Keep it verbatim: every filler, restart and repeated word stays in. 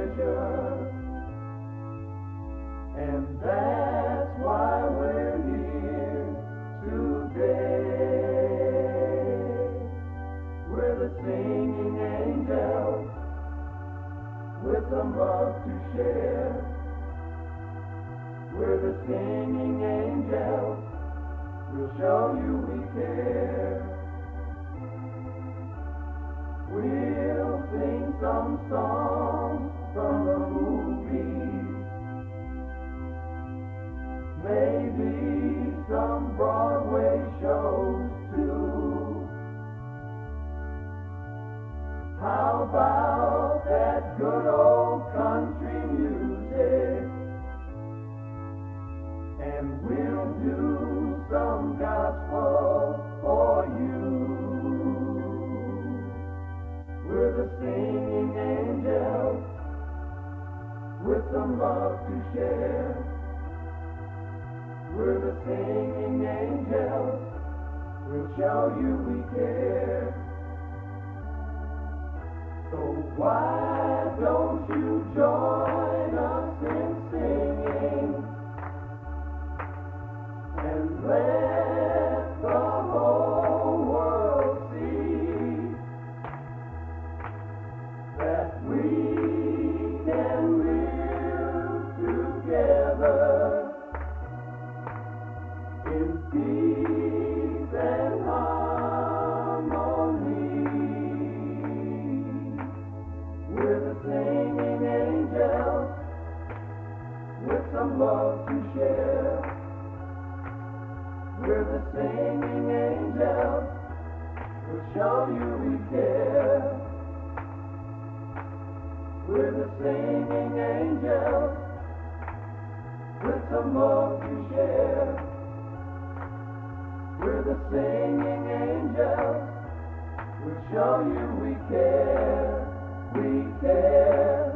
treasure. And that's why we're here today. We're the singing angels with some love to share. We're the singing angels, we'll show you we care. We'll sing some songs from the movies, maybe some Broadway shows too. How about that good old country music? And we'll do some gospel for you. We're the singing angels with some love to share. We're the singing angels, we'll show you we care. So why don't you join us in singing and let the whole world see that we can live together in peace and harmony. We're the singing angels with some love to share. We're the singing angels, we'll show you we care. We're the singing angels with some love to share. We're the singing angels, we'll show you we care, we care.